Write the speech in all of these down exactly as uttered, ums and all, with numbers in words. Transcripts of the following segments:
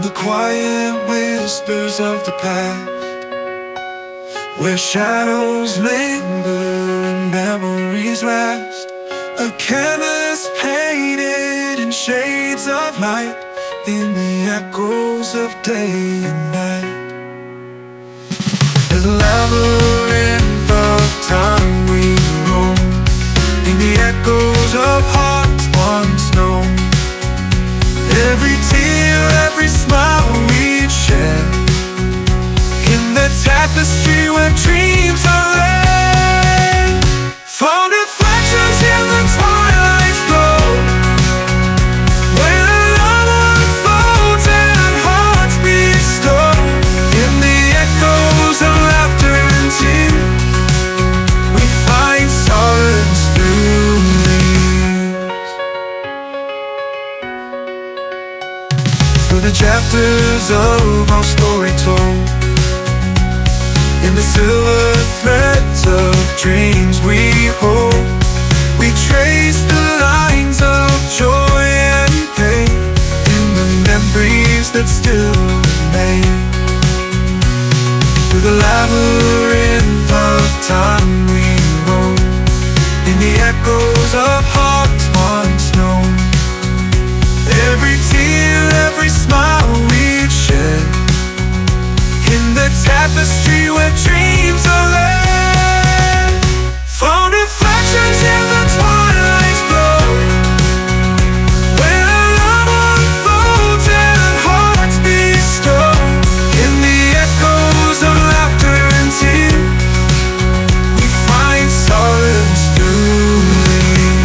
In the quiet whispers of the past, where shadows linger and memories last, a canvas painted in shades of light, in the echoes of day and night. In the labyrinth of time we roam, in the echoes of hearts once known. Every tear, every smile we've shared, in the tapestry where dreams are laid. Found reflections in the twilight's glow, where love unfolds and hearts bestow. In the echoes of laughter and tears, we find solace through these. Through the chapters of our story told, in the silver threads of dreams we hold, we trace the lines of joy and pain, in the memories that still remain. Through the labyrinth of time we roam, in the echoes of hearts once known. Every tear, every smile we've shared, in the tapestry where dreams are laid. Found reflections in the twilight's glow, where love unfolds and hearts bestow. In the echoes of laughter and tears, we find solace through these.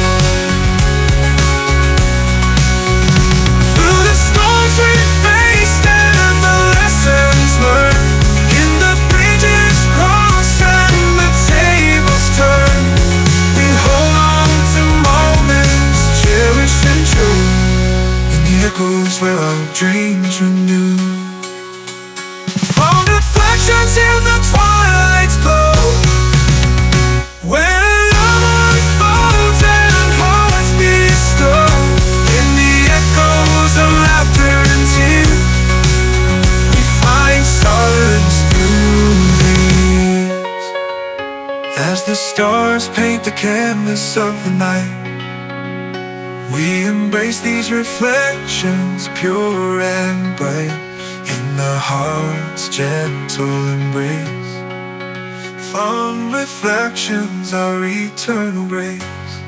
Through the storms we faced and the lessons learned, in the bridges crossed and the tables turned, we hold on to moments cherished and true, in the echoes where our dreams renew. Found reflections in the twilight's glow, where love unfolds and hearts bestow. In the echoes of laughter and tears, we find solace through these. As the stars paint the canvas of the night, we embrace these reflections, pure and bright, in the heart's gentle embrace. Fond reflections, our eternal grace.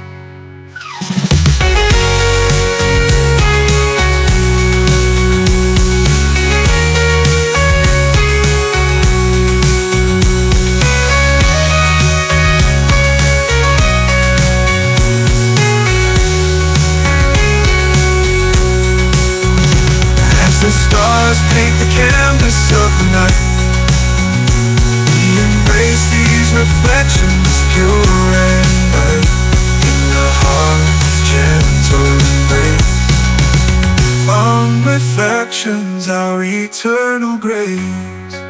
The stars paint the canvas of the night, we embrace these reflections, pure and bright, in the heart's gentle embrace. Fond reflections, our eternal grace.